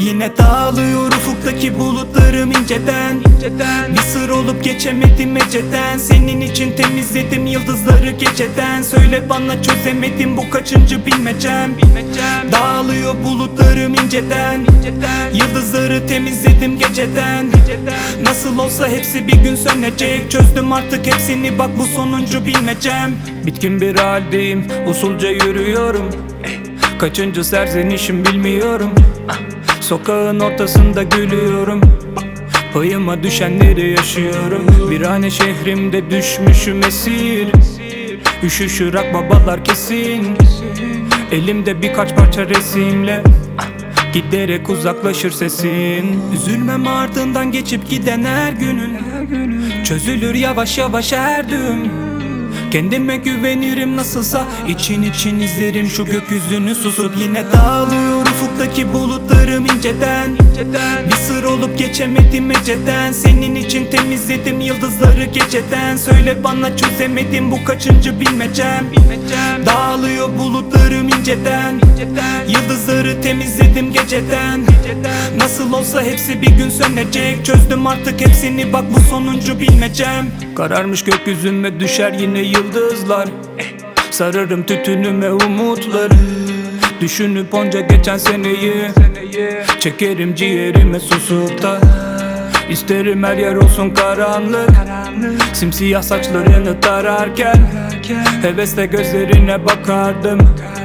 Yine dağılıyor ufuktaki bulutlarım inceden. Bir sır olup geçemedim eceden. Senin için temizledim yıldızları geceden. Söyle bana çözemedim bu kaçıncı bilmecem. Dağılıyor bulutlarım inceden. Yıldızları temizledim geceden. Nasıl olsa hepsi bir gün sönecek. Çözdüm artık hepsini bak bu sonuncu bilmecem. Bitkin bir haldeyim, usulca yürüyorum. Kaçıncı serzenişim bilmiyorum. Sokağın ortasında gülüyorum. Payıma düşenleri yaşıyorum. Virane şehrimde düşmüşüm esir. Üşüşür akbabalar kesin. Elimde birkaç parça resimle giderek uzaklaşır sesin. Üzülmem ardından geçip giden her günün. Çözülür yavaş yavaş her düğüm. Kendime güvenirim nasılsa için izlerim şu gökyüzünü susup. Yine dağılıyor ufuktaki bulutlarım inceden. Bir sır olup geçemedim eceden. Senin için temizledim yıldızları geceden. Söyle bana çözemedim bu kaçıncı bilmecem. Dağılıyor bulutlarım inceden. Yıldızları temizledim geceden. Nasıl olsa hepsi bir gün sönecek. Çözdüm artık hepsini bak bu sonuncu bilmecem. Kararmış gökyüzüme düşer yine yıldızlar. Sararım tütünüme umutları. Düşünüp onca geçen seneyi çekerim ciğerime susup da. İsterim her yer olsun karanlık. Simsiyah saçlarını tararken hevesle gözlerine bakardım.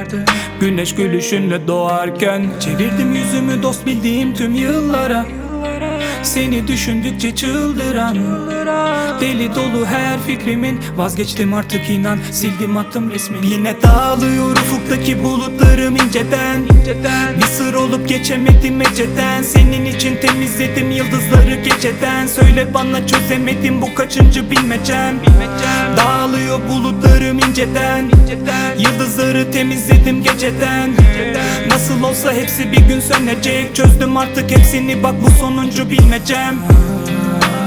Güneş gülüşünle doğarken çevirdim yüzümü dost bildiğim tüm yıllara. Seni düşündükçe çıldıran deli dolu her fikrimin. Vazgeçtim artık inan, sildim attım resmini. Yine dağılıyor ufuktaki bulutlarım inceden. Bir sır olup geçemedim eceden. Senin için temizledim yıldızları geceden. Söyle bana çözemedim bu kaçıncı bilmecem. Dağılıyor bulutlarım inceden. Yıldızları temizledim geceden. Nasıl olsa hepsi bir gün sönecek. Çözdüm artık hepsini bak bu sonuncu bilmecem.